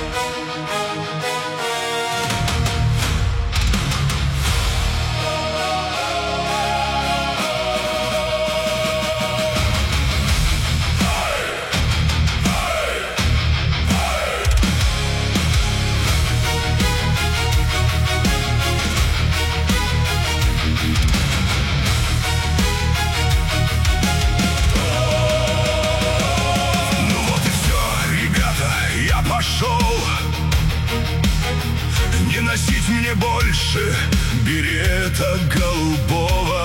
Не носить мне больше берета голубого.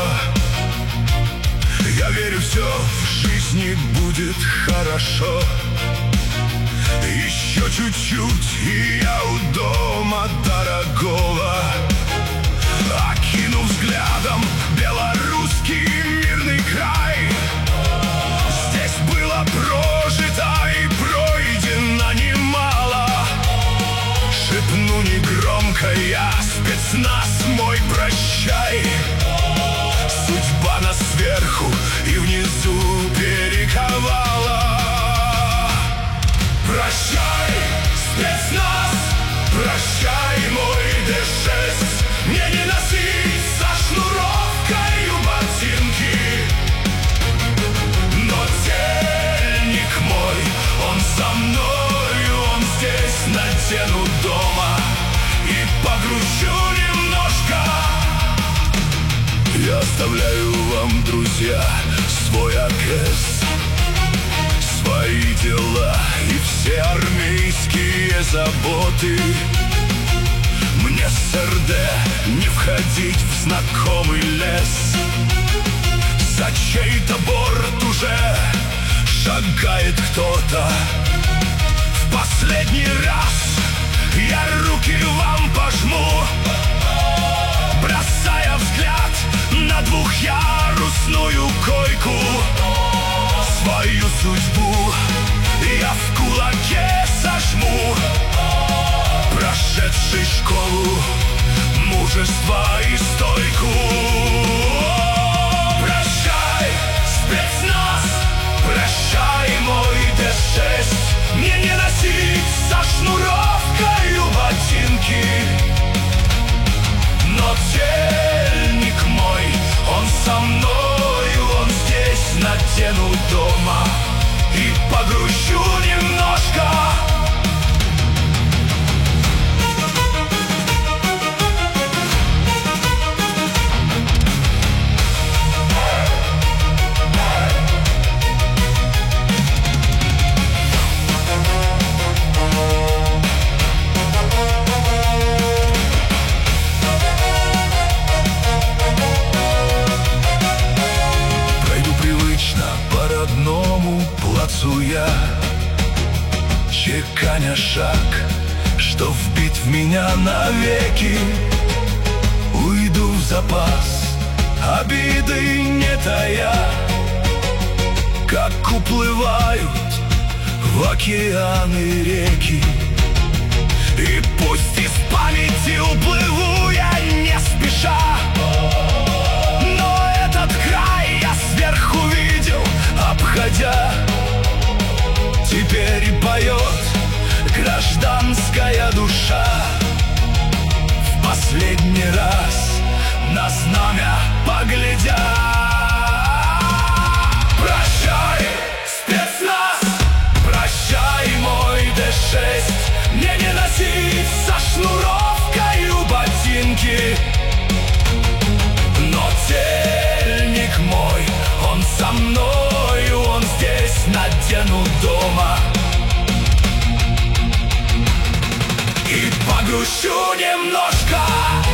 Я верю, все в жизни будет хорошо. Еще чуть-чуть, и я у дома дорогого. Окинув взглядом белорусский мирный край, здесь было прожито и пройдено немало. Шепну негромко я: спецназ мой, прощай. Судьба нас сверху и внизу перековала. Прощай, спецназ, прощай, мой Д6. Мне не носить со шнуровкою ботинки, но тельник мой, он со мною, он здесь. Надену дома и погрущу немножко. Я оставляю вам, друзья, свой АКС, свои дела и все армейские заботы. Мне с РД не входить в знакомый лес. За чей-то борт уже шагает кто-то. В последний раз я руки вам пожму, бросая взгляд на двухъярусную койку. Свою судьбу я в кулаке сожму, прошедший школу мужества и стойку. Прощай, спецназ, прощай, мой Д6. Мне не носить со шнуровкою ботинки, но тельник мой, он со мною, он здесь. Надену дома и погрущу немножко. Я, чеканя шаг, что вбит в меня навеки, уйду в запас, обиды не тая, как уплывают в океаны реки. И пусть из памяти уплыву я не спеша, но этот край я сверху видел, обходя. Теперь поет гражданская душа, в последний раз на знамя поглядя. Прощай, спецназ, прощай, мой Д6. Мне не носить со шнуровкою ботинки, но тельник мой, он со мною, он здесь. Надену дома и погрущу немножко.